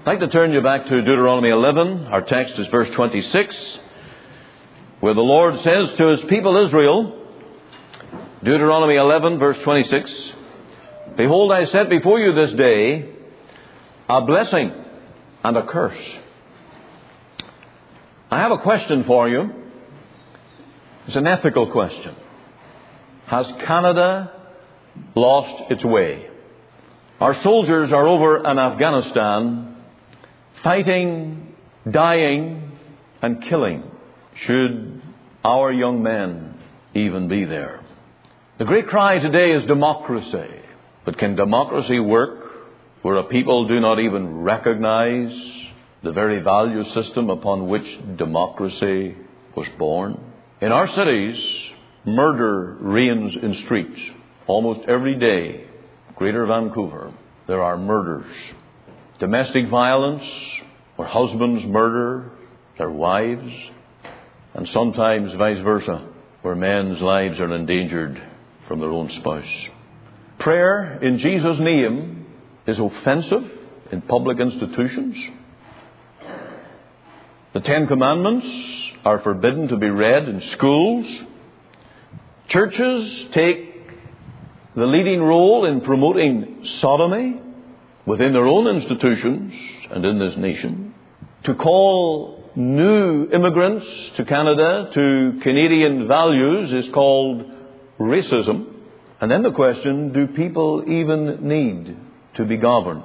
I'd like to turn you back to Deuteronomy 11. Our text is verse 26, where the Lord says to His people Israel, Deuteronomy 11, verse 26, "Behold, I set before you this day a blessing and a curse." I have a question for you. It's an ethical question. Has Canada lost its way? Our soldiers are over in Afghanistan fighting, dying, and killing. Should our young men even be there? The great cry today is democracy. But can democracy work where a people do not even recognize the very value system upon which democracy was born? In our cities, murder reigns in streets. Almost every day, Greater Vancouver, there are murders. Domestic violence, where husbands murder their wives, and sometimes vice versa, where men's lives are endangered from their own spouse. Prayer in Jesus' name is offensive in public institutions. The Ten Commandments are forbidden to be read in schools. Churches take the leading role in promoting sodomy within their own institutions and in this nation. To call new immigrants to Canada to Canadian values is called racism. And then the question, do people even need to be governed?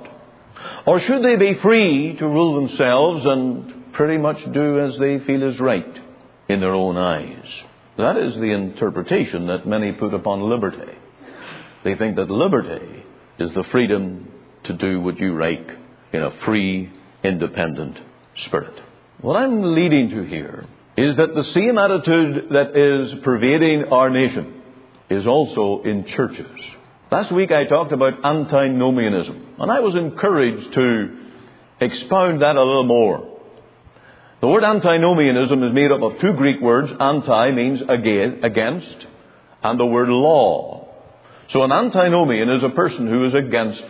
Or should they be free to rule themselves and pretty much do as they feel is right in their own eyes? That is the interpretation that many put upon liberty. They think that liberty is the freedom to do what you like in a free, independent spirit. What I'm leading to here is that the same attitude that is pervading our nation is also in churches. Last week I talked about antinomianism, and I was encouraged to expound that a little more. The word antinomianism is made up of two Greek words. Anti means against, and the word law. So an antinomian is a person who is against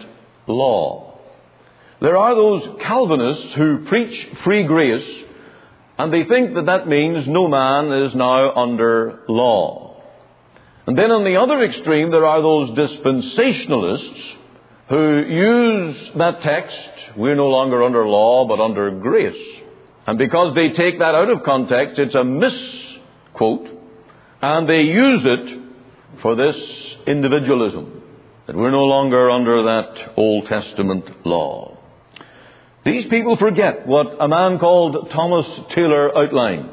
law. There are those Calvinists who preach free grace, and they think that that means no man is now under law. And then on the other extreme, there are those dispensationalists who use that text, we're no longer under law, but under grace. And because they take that out of context, it's a misquote, and they use it for this individualism, that we're no longer under that Old Testament law. These people forget what a man called Thomas Taylor outlined.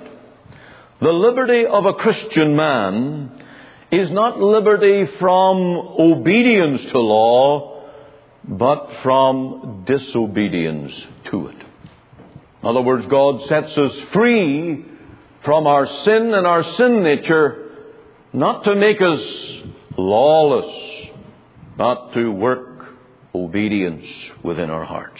The liberty of a Christian man is not liberty from obedience to law, but from disobedience to it. In other words, God sets us free from our sin and our sin nature, not to make us lawless, but to work obedience within our hearts.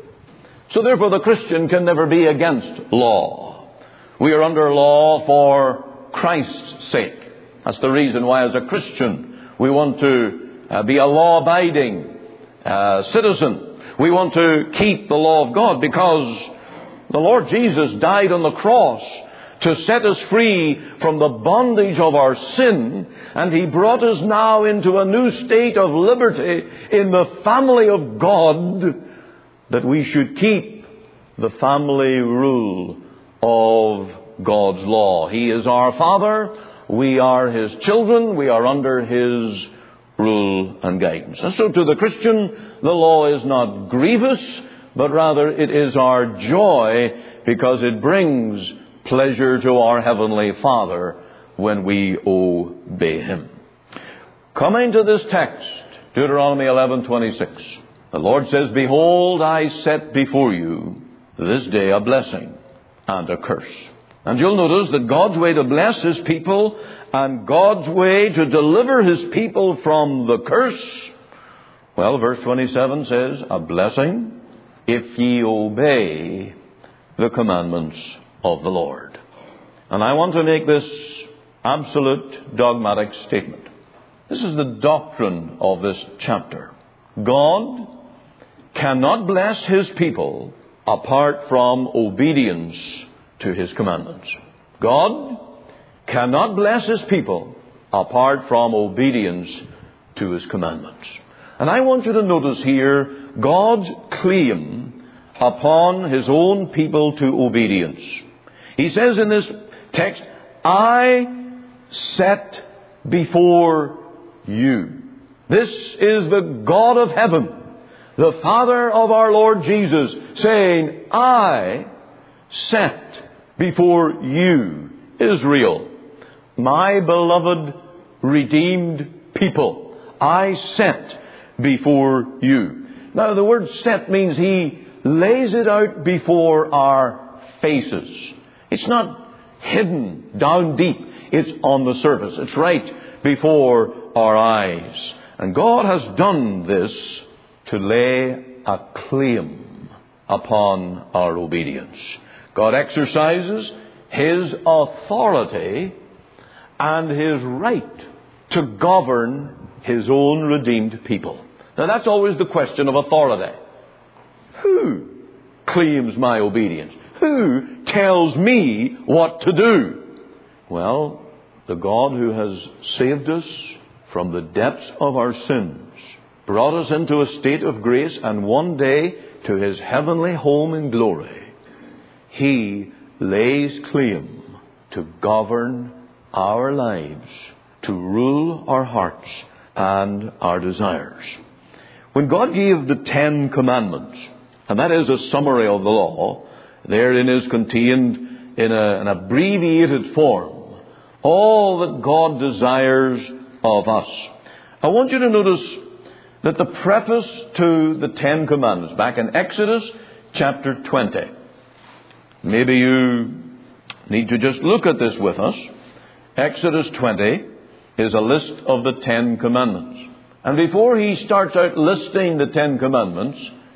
So therefore the Christian can never be against law. We are under law for Christ's sake. That's the reason why as a Christian we want to be a law-abiding citizen. We want to keep the law of God because the Lord Jesus died on the cross to set us free from the bondage of our sin, and He brought us now into a new state of liberty in the family of God, that we should keep the family rule of God's law. He is our Father, we are His children, we are under His rule and guidance. And so to the Christian, the law is not grievous, but rather it is our joy, because it brings pleasure to our Heavenly Father when we obey Him. Coming to this text, Deuteronomy 11:26, the Lord says, "Behold, I set before you this day a blessing and a curse." And you'll notice that God's way to bless His people and God's way to deliver His people from the curse, well, verse 27 says, a blessing if ye obey the commandments of the Lord. And I want to make this absolute dogmatic statement. This is the doctrine of this chapter. God cannot bless His people apart from obedience to His commandments. God cannot bless His people apart from obedience to His commandments. And I want you to notice here God's claim upon His own people to obedience. He says in this text, I set before you. This is the God of heaven, the Father of our Lord Jesus, saying, I set before you, Israel, my beloved redeemed people. I set before you. Now the word set means He lays it out before our faces. It's not hidden down deep. It's on the surface. It's right before our eyes. And God has done this to lay a claim upon our obedience. God exercises His authority and His right to govern His own redeemed people. Now that's always the question of authority. Who claims my obedience? Who tells me what to do? Well, the God who has saved us from the depths of our sins, brought us into a state of grace, and one day to His heavenly home in glory, He lays claim to govern our lives, to rule our hearts and our desires. When God gave the 10 Commandments, and that is a summary of the law, therein is contained in an abbreviated form all that God desires of us. I want you to notice that the preface to the 10 Commandments, back in Exodus chapter 20, maybe you need to just look at this with us. Exodus 20 is a list of the 10 Commandments. And before he starts out listing the 10 Commandments,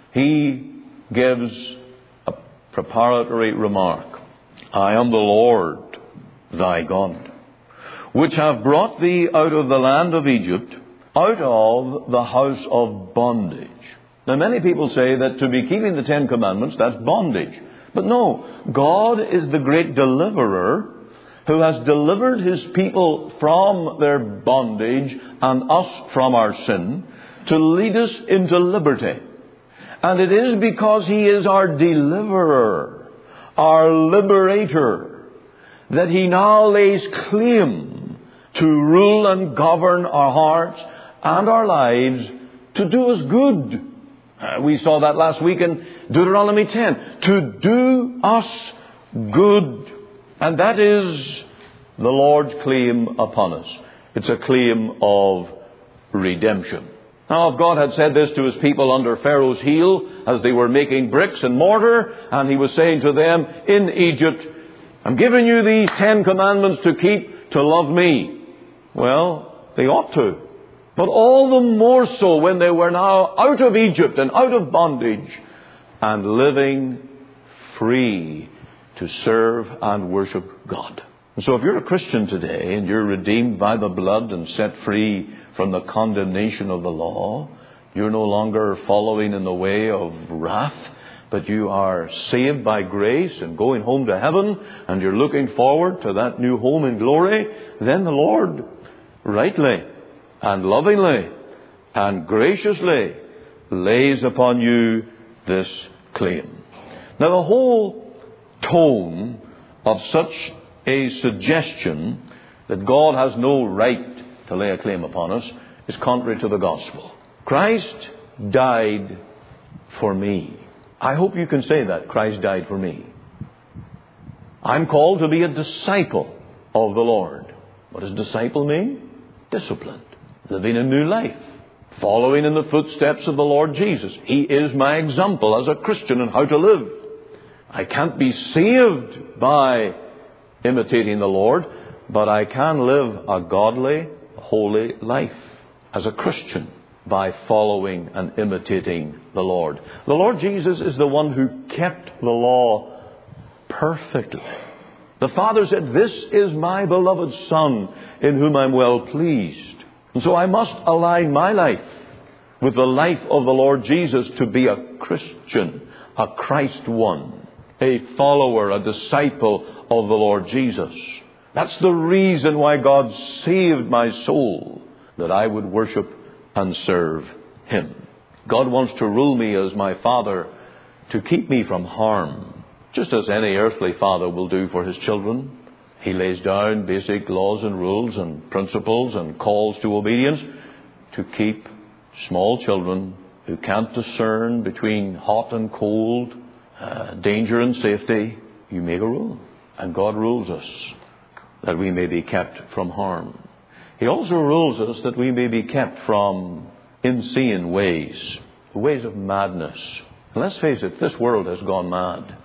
he gives a preparatory remark. I am the Lord thy God, which have brought thee out of the land of Egypt, out of the house of bondage. Now many people say that to be keeping the 10 Commandments, that's bondage. But no, God is the great deliverer who has delivered His people from their bondage and us from our sin to lead us into liberty. And it is because He is our deliverer, our liberator, that He now lays claim to rule and govern our hearts and our lives to do us good. We saw that last week in Deuteronomy 10. To do us good. And that is the Lord's claim upon us. It's a claim of redemption. Now, if God had said this to His people under Pharaoh's heel as they were making bricks and mortar, and He was saying to them in Egypt, I'm giving you these 10 Commandments to keep, to love me. Well, they ought to. But all the more so when they were now out of Egypt and out of bondage and living free to serve and worship God. And so if you're a Christian today and you're redeemed by the blood and set free from the condemnation of the law, you're no longer following in the way of wrath, but you are saved by grace and going home to heaven, and you're looking forward to that new home in glory, then the Lord rightly and lovingly and graciously lays upon you this claim. Now the whole tone of such a suggestion that God has no right to lay a claim upon us is contrary to the gospel. Christ died for me. I hope you can say that. Christ died for me. I'm called to be a disciple of the Lord. What does disciple mean? Disciplined. Living a new life. Following in the footsteps of the Lord Jesus. He is my example as a Christian in how to live. I can't be saved by imitating the Lord, but I can live a godly, holy life as a Christian by following and imitating the Lord. The Lord Jesus is the one who kept the law perfectly. The Father said, this is my beloved Son in whom I'm well pleased. And so I must align my life with the life of the Lord Jesus to be a Christian. a Christ one, a follower, a disciple of the Lord Jesus. That's the reason why God saved my soul, that I would worship and serve Him. God wants to rule me as my Father, to keep me from harm, just as any earthly father will do for his children. He lays down basic laws and rules and principles and calls to obedience to keep small children who can't discern between hot and cold, danger and safety. You make a rule, and God rules us that we may be kept from harm. He also rules us that we may be kept from insane ways, the ways of madness. And let's face it, this world has gone mad.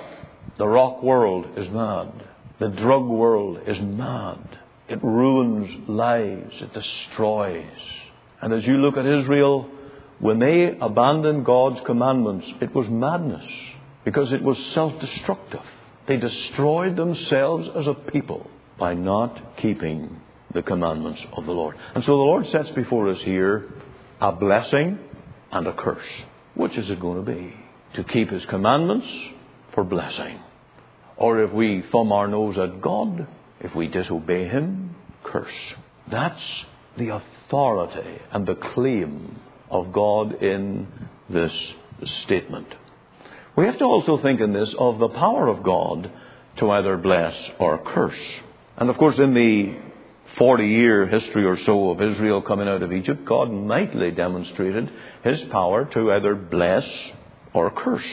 The rock world is mad. The drug world is mad. It ruins lives. It destroys. And as you look at Israel, when they abandoned God's commandments, it was madness, because it was self-destructive. They destroyed themselves as a people by not keeping the commandments of the Lord. And so the Lord sets before us here a blessing and a curse. Which is it going to be? To keep His commandments for blessing. Or if we thumb our nose at God, if we disobey Him, curse. That's the authority and the claim of God in this statement. We have to also think in this of the power of God to either bless or curse. And of course, in the 40-year history or so of Israel coming out of Egypt, God mightily demonstrated His power to either bless or curse,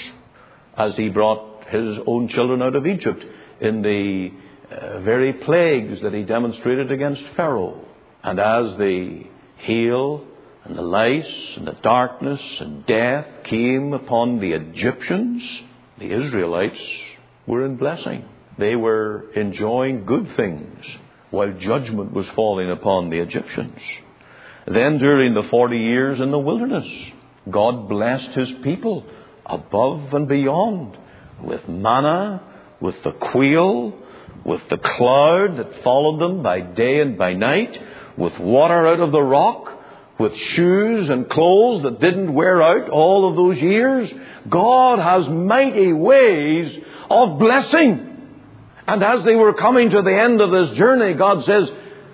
as He brought His own children out of Egypt in the very plagues that He demonstrated against Pharaoh. And as the hail and the lice and the darkness and death came upon the Egyptians, the Israelites were in blessing. They were enjoying good things while judgment was falling upon the Egyptians. Then during the 40 years in the wilderness, God blessed His people above and beyond with manna, with the quail, with the cloud that followed them by day and by night, with water out of the rock, with shoes and clothes that didn't wear out all of those years. God has mighty ways of blessing. And as they were coming to the end of this journey, God says,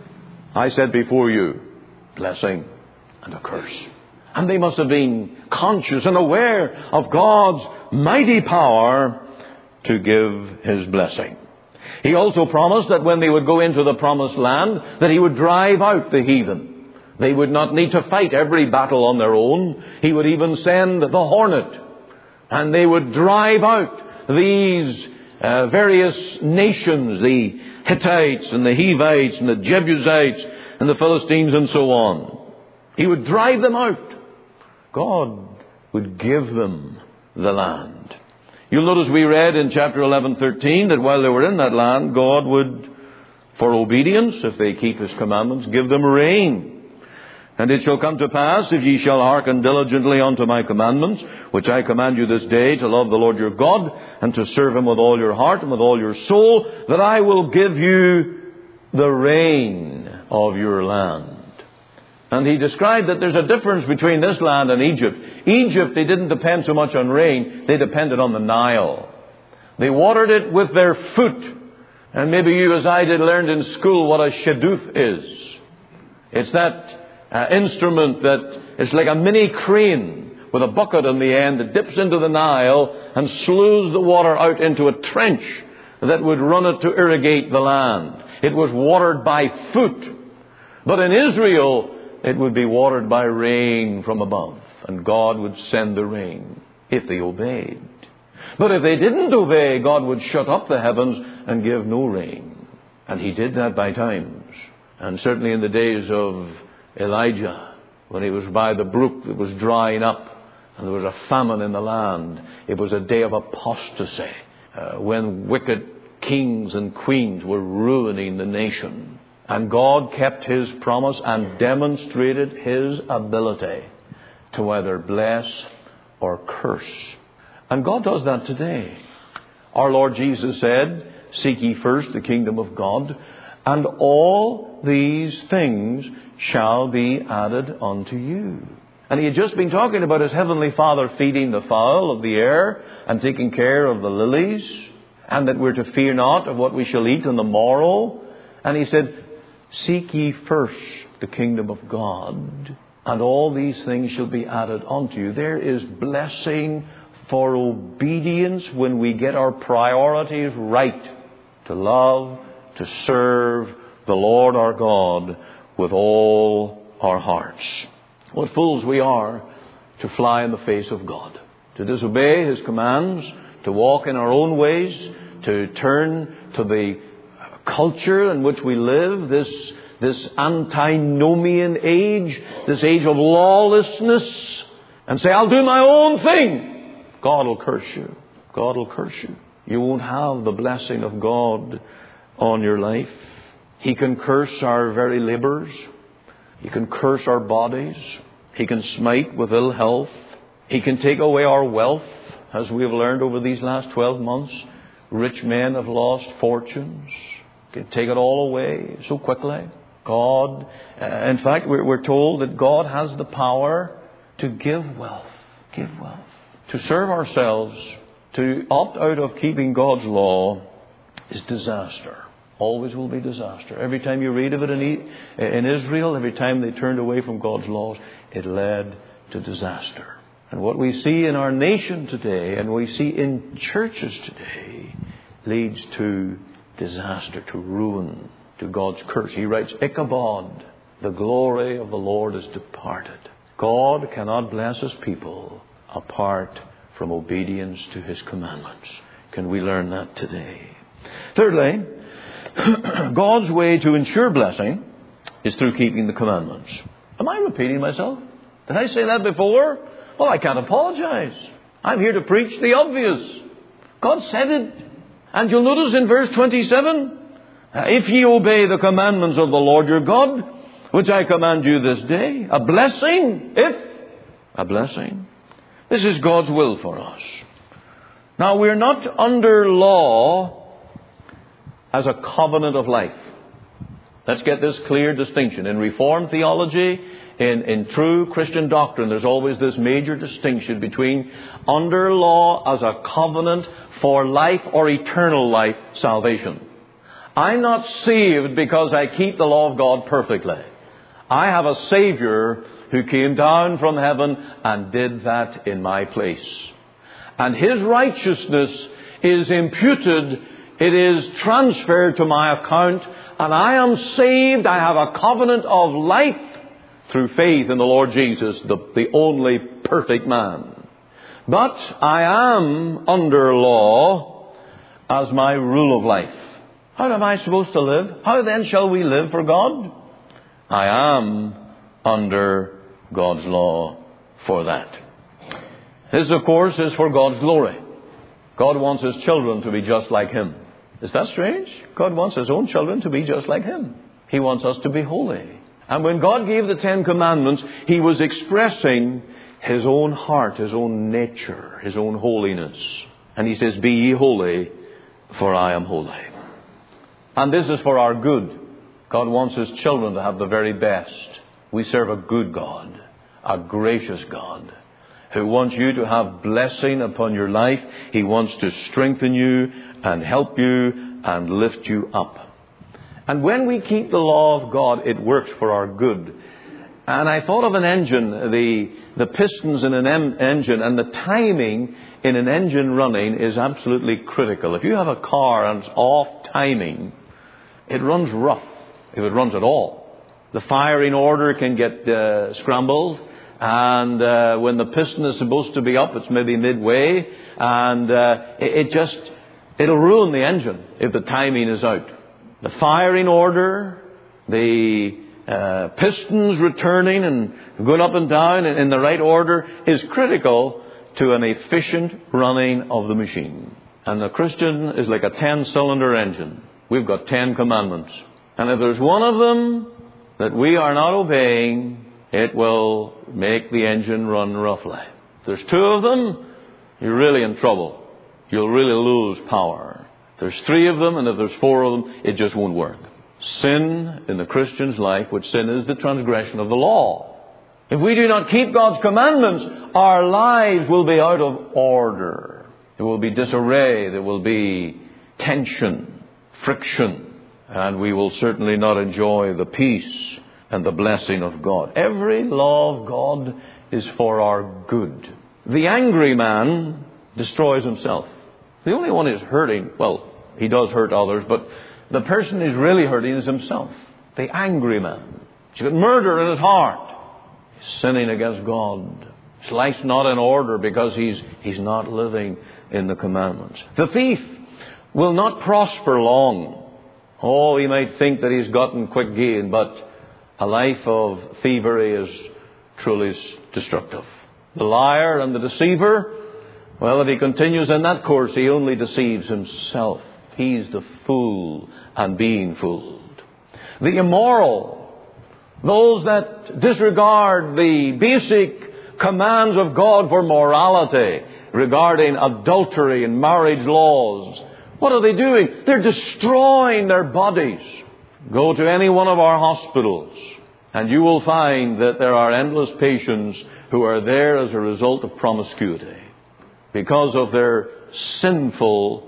I set before you blessing and a curse. And they must have been conscious and aware of God's mighty power to give His blessing. He also promised that when they would go into the promised land, that He would drive out the heathen. They would not need to fight every battle on their own. He would even send the hornet, and they would drive out these various nations, the Hittites and the Hivites and the Jebusites and the Philistines and so on. He would drive them out. God would give them the land. You'll notice we read in chapter 11:13 that while they were in that land, God would, for obedience, if they keep His commandments, give them rain. And it shall come to pass, if ye shall hearken diligently unto my commandments, which I command you this day, to love the Lord your God, and to serve Him with all your heart and with all your soul, that I will give you the rain of your land. And He described that there's a difference between this land and Egypt. Egypt, they didn't depend so much on rain, they depended on the Nile. They watered it with their foot. And maybe you, as I did, learned in school what a shadoof is. It's that instrument that is like a mini crane with a bucket on the end that dips into the Nile and sloughs the water out into a trench that would run it to irrigate the land. It was watered by foot. But in Israel, it would be watered by rain from above, and God would send the rain if they obeyed. But if they didn't obey, God would shut up the heavens and give no rain. And He did that by times. And certainly in the days of Elijah, when he was by the brook that was drying up and there was a famine in the land, it was a day of apostasy, when wicked kings and queens were ruining the nation. And God kept His promise and demonstrated His ability to either bless or curse. And God does that today. Our Lord Jesus said, seek ye first the kingdom of God, and all these things shall be added unto you. And he had just been talking about his heavenly Father feeding the fowl of the air and taking care of the lilies, and that we're to fear not of what we shall eat on the morrow. And he said, seek ye first the kingdom of God, and all these things shall be added unto you. There is blessing for obedience when we get our priorities right, to love, to serve the Lord our God with all our hearts. What fools we are to fly in the face of God, to disobey His commands, to walk in our own ways, to turn to the culture in which we live, this antinomian age, this age of lawlessness, and say, I'll do my own thing. God will curse you. God will curse you. You won't have the blessing of God on your life. He can curse our very labours. He can curse our bodies. He can smite with ill health. He can take away our wealth, as we have learned over these last 12 months. Rich men have lost fortunes. He can take it all away so quickly. God, in fact, we're told that God has the power to give wealth. Give wealth. To serve ourselves, to opt out of keeping God's law is disaster. Always will be disaster. Every time you read of it in Israel, every time they turned away from God's laws, it led to disaster. And what we see in our nation today, and we see in churches today, leads to disaster, to ruin, to God's curse. He writes, Ichabod, the glory of the Lord is departed. God cannot bless His people apart from obedience to His commandments. Can we learn that today? Thirdly, God's way to ensure blessing is through keeping the commandments. Am I repeating myself? Did I say that before? Well, I can't apologize. I'm here to preach the obvious. God said it. And you'll notice in verse 27, if ye obey the commandments of the Lord your God, which I command you this day, a blessing, a blessing. This is God's will for us. Now, we're not under law as a covenant of life. Let's get this clear distinction. In Reformed theology, in true Christian doctrine, there's always this major distinction between under law as a covenant for life or eternal life salvation. I'm not saved because I keep the law of God perfectly. I have a Savior who came down from heaven and did that in my place. And His righteousness is imputed, it is transferred to my account, and I am saved. I have a covenant of life through faith in the Lord Jesus, the only perfect man. But I am under law as my rule of life. How am I supposed to live? How then shall we live for God? I am under God's law for that. This, of course, is for God's glory. God wants His children to be just like Him. Is that strange? God wants His own children to be just like Him. He wants us to be holy. And when God gave the 10 Commandments, He was expressing His own heart, His own nature, His own holiness. And He says, be ye holy, for I am holy. And this is for our good. God wants His children to have the very best. We serve a good God, a gracious God, who wants you to have blessing upon your life. He wants to strengthen you and help you and lift you up. And when we keep the law of God, it works for our good. And I thought of an engine, the pistons in an engine, and the timing in an engine running is absolutely critical. If you have a car and it's off timing, it runs rough, if it runs at all. The firing order can get scrambled, and when the piston is supposed to be up, it's maybe midway, and it'll ruin the engine if the timing is out. The firing order, the pistons returning and going up and down in the right order is critical to an efficient running of the machine. And the Christian is like a 10-cylinder engine. We've got 10 commandments. And if there's one of them that we are not obeying, it will make the engine run roughly. If there's 2 of them, you're really in trouble. You'll really lose power. If there's 3 of them, and if there's 4 of them, it just won't work. Sin in the Christian's life, which sin is the transgression of the law. If we do not keep God's commandments, our lives will be out of order. There will be disarray. There will be tension, friction. And we will certainly not enjoy the peace and the blessing of God. Every law of God is for our good. The angry man destroys himself. The only one who's hurting, well, he does hurt others, but the person who's really hurting is himself. The angry man. He's got murder in his heart. He's sinning against God. His life's not in order because he's not living in the commandments. The thief will not prosper long. Oh, he might think that he's gotten quick gain, but a life of thievery is truly destructive. The liar and the deceiver, well, if he continues in that course, he only deceives himself. He's the fool and being fooled. The immoral, those that disregard the basic commands of God for morality regarding adultery and marriage laws, what are they doing? They're destroying their bodies. Go to any one of our hospitals and you will find that there are endless patients who are there as a result of promiscuity because of their sinful,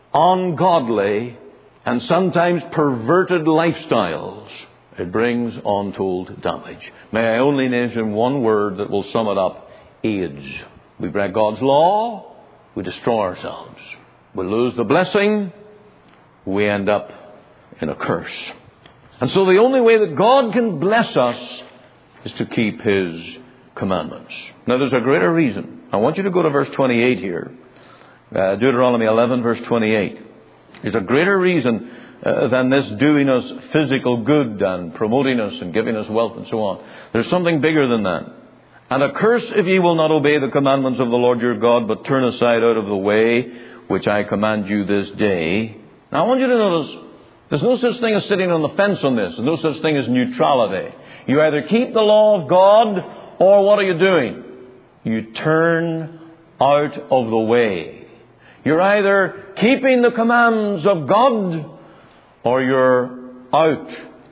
ungodly, and sometimes perverted lifestyles. It brings untold damage. May I only mention one word that will sum it up: AIDS. We break God's law, we destroy ourselves. We lose the blessing, we end up in a curse. And so the only way that God can bless us is to keep His commandments. Now there's a greater reason. I want you to go to verse 28 here. Deuteronomy 11 verse 28. There's a greater reason than this doing us physical good and promoting us and giving us wealth and so on. There's something bigger than that. And a curse if ye will not obey the commandments of the Lord your God, but turn aside out of the way which I command you this day. Now I want you to notice, there's no such thing as sitting on the fence on this. There's no such thing as neutrality. You either keep the law of God, or what are you doing? You turn out of the way. You're either keeping the commands of God, or you're out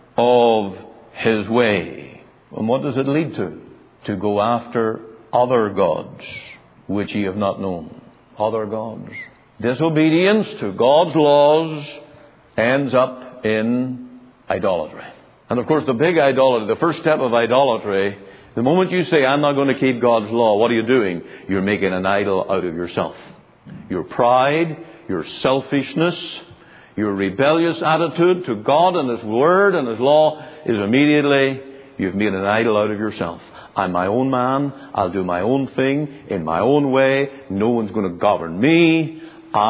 of His way. And what does it lead to? To go after other gods, which ye have not known. Other gods. Disobedience to God's laws ends up in idolatry. And of course the big idolatry, the first step of idolatry, the moment you say, I'm not going to keep God's law, what are you doing? You're making an idol out of yourself. Your pride, your selfishness, your rebellious attitude to God and His Word and His law is immediately, you've made an idol out of yourself. I'm my own man. I'll do my own thing in my own way. No one's going to govern me.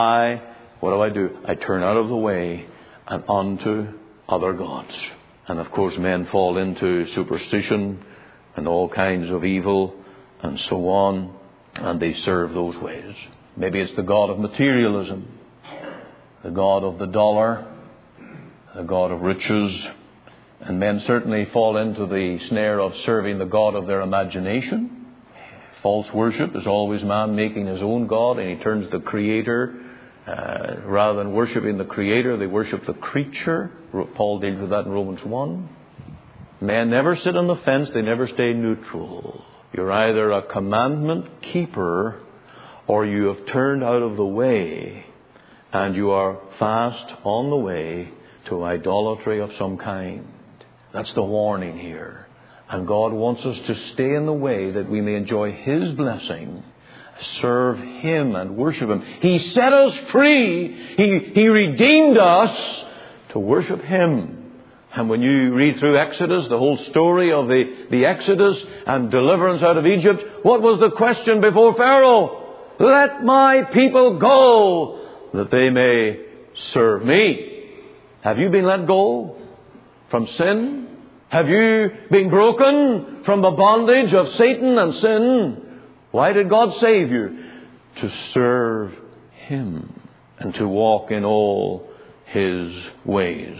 What do? I turn out of the way and onto other gods. And of course men fall into superstition and all kinds of evil and so on, and they serve those ways. Maybe it's the god of materialism, the god of the dollar, the god of riches, and men certainly fall into the snare of serving the god of their imagination. False worship is always man making his own god, and he turns the Creator. Rather than worshipping the Creator, they worship the creature. Paul deals with that in Romans 1. Men never sit on the fence, they never stay neutral. You're either a commandment keeper, or you have turned out of the way, and you are fast on the way to idolatry of some kind. That's the warning here. And God wants us to stay in the way that we may enjoy His blessing, serve Him and worship Him. He set us free. He redeemed us to worship Him. And when you read through Exodus, the whole story of the Exodus and deliverance out of Egypt, what was the question before Pharaoh? Let my people go, that they may serve me. Have you been let go from sin? Have you been broken from the bondage of Satan and sin? Why did God save you? To serve Him and to walk in all His ways.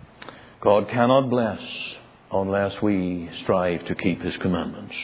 God cannot bless unless we strive to keep His commandments.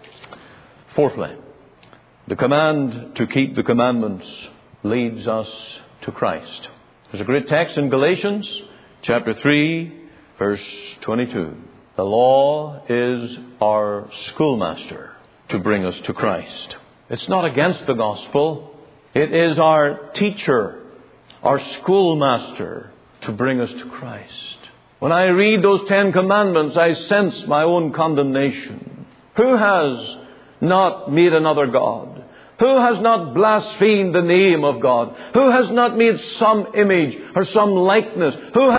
Fourthly, the command to keep the commandments leads us to Christ. There's a great text in Galatians chapter 3, verse 22. The law is our schoolmaster to bring us to Christ. It's not against the gospel. It is our teacher, our schoolmaster to bring us to Christ. When I read those 10 commandments, I sense my own condemnation. Who has not made another god? Who has not blasphemed the name of God? Who has not made some image or some likeness? Who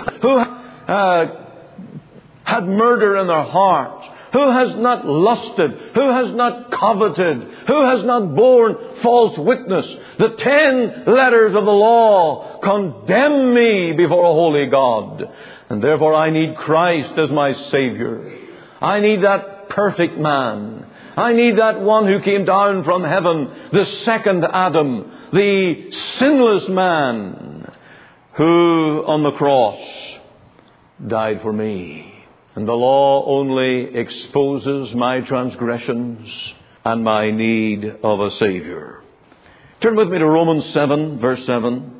had murder in their heart? Who has not lusted? Who has not coveted? Who has not borne false witness? The 10 letters of the law condemn me before a holy God. And therefore I need Christ as my Savior. I need that perfect man. I need that one who came down from heaven, the second Adam, the sinless man who on the cross died for me. And the law only exposes my transgressions and my need of a Savior. Turn with me to Romans 7, verse 7.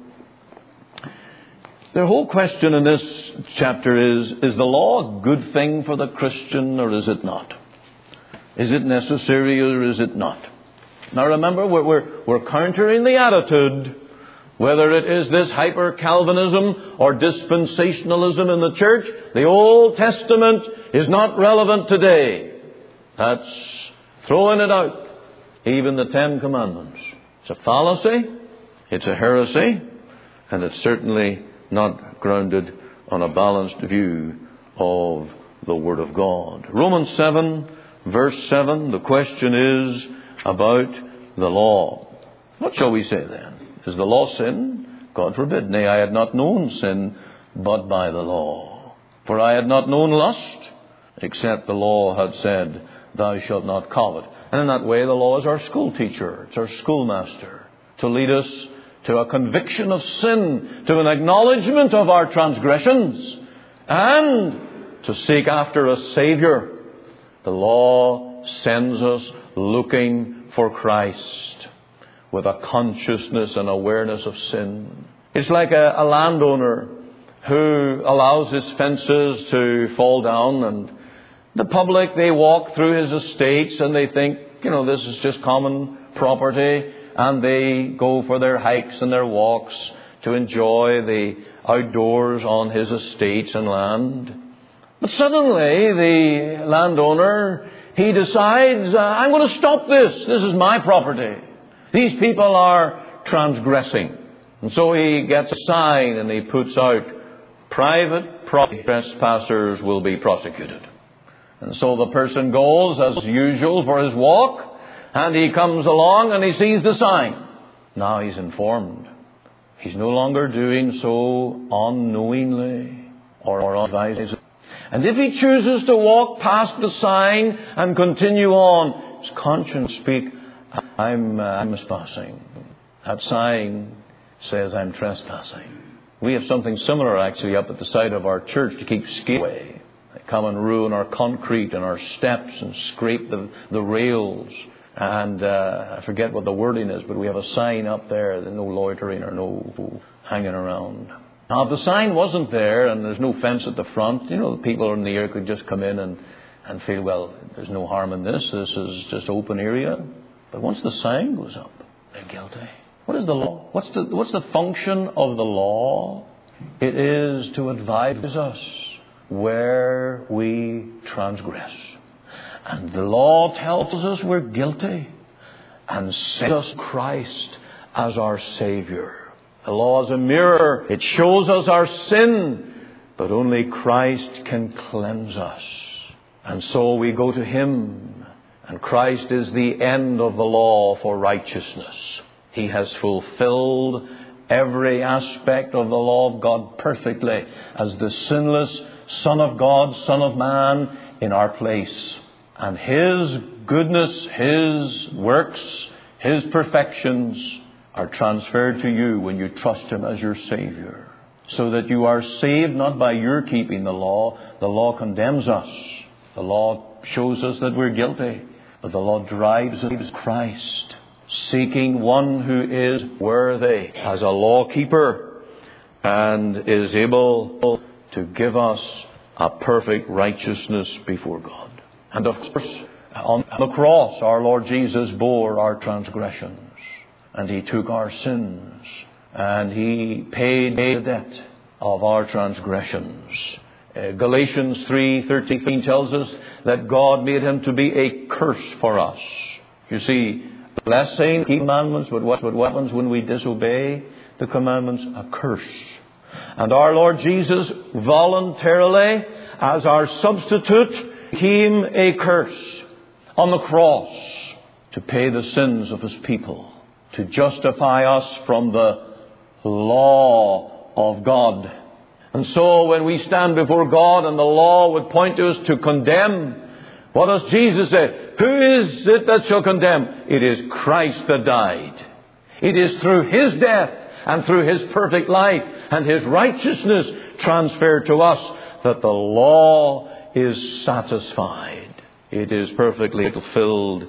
The whole question in this chapter is the law a good thing for the Christian or is it not? Is it necessary or is it not? Now remember, we're countering the attitude, whether it is this hyper-Calvinism or dispensationalism in the church. The Old Testament is not relevant today. That's throwing it out. Even the 10 Commandments. It's a fallacy, it's a heresy, and it's certainly not grounded on a balanced view of the Word of God. Romans 7, verse 7, the question is about the law. What shall we say then? Is the law sin? God forbid. Nay, I had not known sin but by the law. For I had not known lust, except the law had said, thou shalt not covet. And in that way, the law is our school teacher. It's our schoolmaster to lead us to a conviction of sin, to an acknowledgement of our transgressions, and to seek after a Savior. The law sends us looking for Christ with a consciousness and awareness of sin. It's like a landowner who allows his fences to fall down, and the public, they walk through his estates and they think, this is just common property, and they go for their hikes and their walks to enjoy the outdoors on his estates and land. But suddenly the landowner, he decides, I'm going to stop this. This is my property. These people are transgressing. And so he gets a sign and he puts out, private property trespassers will be prosecuted. And so the person goes as usual for his walk, and he comes along and he sees the sign. Now he's informed. He's no longer doing so unknowingly or unadvised. And if he chooses to walk past the sign and continue on, his conscience speaks, I'm trespassing. That sign says I'm trespassing. We have something similar actually up at the side of our church to keep scale away. They come and ruin our concrete and our steps and scrape the rails. And I forget what the wording is, but we have a sign up there that no loitering or no hanging around. Now, if the sign wasn't there and there's no fence at the front, the people in the area could just come in and feel, well, there's no harm in this. This is just open area. But once the sign goes up, they're guilty. What is the law? What's the function of the law? It is to advise us where we transgress. And the law tells us we're guilty and sends us Christ as our Savior. The law is a mirror. It shows us our sin, but only Christ can cleanse us. And so we go to Him, and Christ is the end of the law for righteousness. He has fulfilled every aspect of the law of God perfectly as the sinless Son of God, Son of Man, in our place. And His goodness, His works, His perfections are transferred to you when you trust Him as your Savior. So that you are saved not by your keeping the law. The law condemns us. The law shows us that we're guilty. But the law drives us to Christ, seeking one who is worthy as a law keeper and is able to give us a perfect righteousness before God. And of course, on the cross, our Lord Jesus bore our transgressions, and He took our sins, and He paid the debt of our transgressions. Galatians 3:13 tells us that God made Him to be a curse for us. You see, blessing, keep commandments, but what happens when we disobey the commandments? A curse. And our Lord Jesus voluntarily, as our substitute, became a curse on the cross to pay the sins of His people, to justify us from the law of God. And so when we stand before God and the law would point to us to condemn, what does Jesus say? Who is it that shall condemn? It is Christ that died. It is through His death and through His perfect life and His righteousness transferred to us that the law is satisfied. It is perfectly fulfilled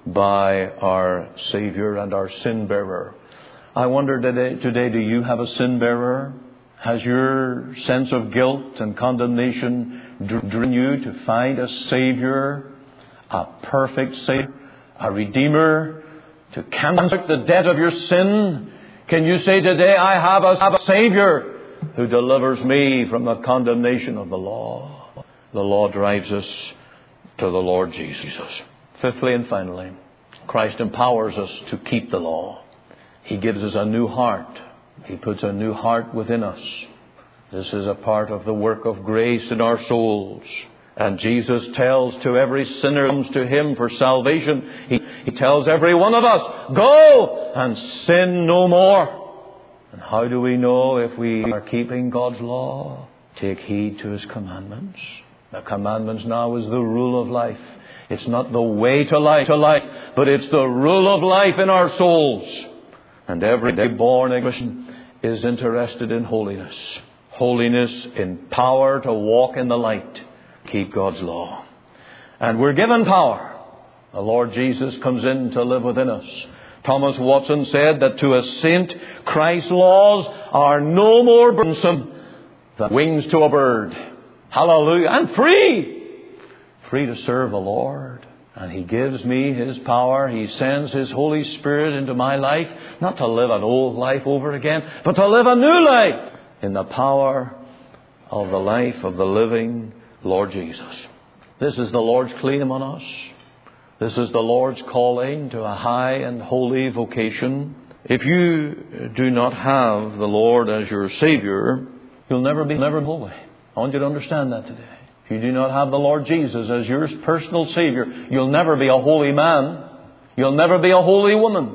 by our Savior and our sin bearer. I wonder today, do you have a sin bearer? Has your sense of guilt and condemnation driven you to find a Savior, a perfect Savior, a Redeemer, to cancel the debt of your sin? Can you say today, I have a Savior who delivers me from the condemnation of the law? The law drives us to the Lord Jesus. Fifthly and finally, Christ empowers us to keep the law. He gives us a new heart. He puts a new heart within us. This is a part of the work of grace in our souls. And Jesus tells to every sinner who comes to Him for salvation, He tells every one of us, go and sin no more. And how do we know if we are keeping God's law? Take heed to His commandments. The commandments now is the rule of life. It's not the way to life, but it's the rule of life in our souls. And every born Christian is interested in holiness. Holiness in power to walk in the light. Keep God's law. And we're given power. The Lord Jesus comes in to live within us. Thomas Watson said that to a saint, Christ's laws are no more burdensome than wings to a bird. Hallelujah. And free. Free to serve the Lord. And He gives me His power. He sends His Holy Spirit into my life, not to live an old life over again, but to live a new life in the power of the life of the living Lord Jesus. This is the Lord's claim on us. This is the Lord's calling to a high and holy vocation. If you do not have the Lord as your Savior, you'll never be holy. I want you to understand that today. If you do not have the Lord Jesus as your personal Savior, you'll never be a holy man. You'll never be a holy woman.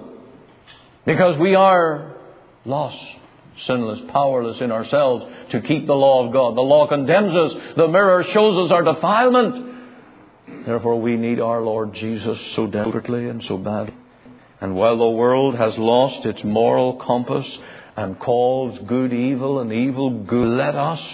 Because we are lost, sinless, powerless in ourselves to keep the law of God. The law condemns us. The mirror shows us our defilement. Therefore, we need our Lord Jesus so desperately and so badly. And while the world has lost its moral compass and calls good evil and evil good, let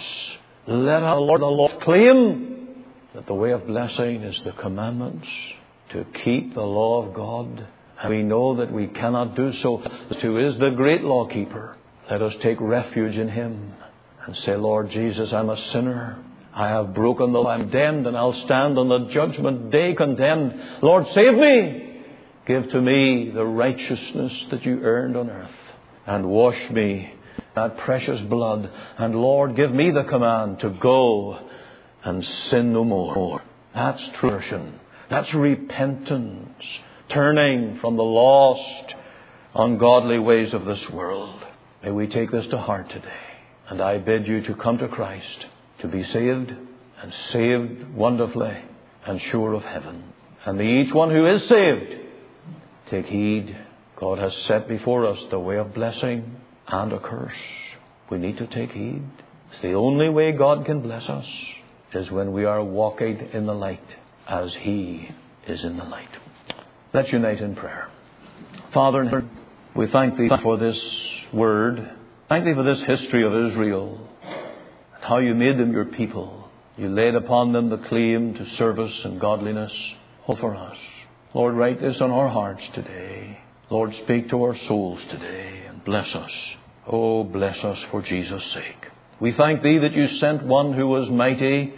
our Lord claim that the way of blessing is the commandments, to keep the law of God. And we know that we cannot do so. Who is the great lawkeeper? Let us take refuge in Him and say, Lord Jesus, I'm a sinner. I have broken the law. I'm condemned, and I'll stand on the judgment day condemned. Lord, save me. Give to me the righteousness that you earned on earth, and wash me in that precious blood. And Lord, give me the command to go and sin no more. That's true conversion. That's repentance. Turning from the lost, ungodly ways of this world. May we take this to heart today. And I bid you to come to Christ, to be saved, and saved wonderfully, and sure of heaven. And may each one who is saved take heed. God has set before us the way of blessing and a curse. We need to take heed. It's the only way God can bless us is when we are walking in the light as He is in the light. Let's unite in prayer. Father in heaven, we thank Thee for this word. Thank Thee for this history of Israel and how You made them Your people. You laid upon them the claim to service and godliness. All for us. Lord, write this on our hearts today. Lord, speak to our souls today and bless us. Oh, bless us for Jesus' sake. We thank Thee that You sent one who was mighty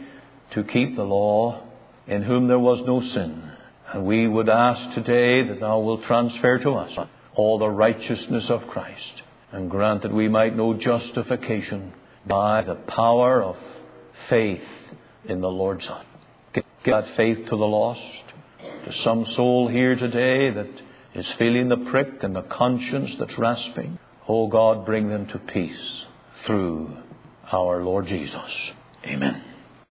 to keep the law, in whom there was no sin. And we would ask today that Thou wilt transfer to us all the righteousness of Christ, and grant that we might know justification by the power of faith in the Lord's Son. Give that faith to the lost, to some soul here today that is feeling the prick and the conscience that's rasping. Oh God, bring them to peace through our Lord Jesus. Amen.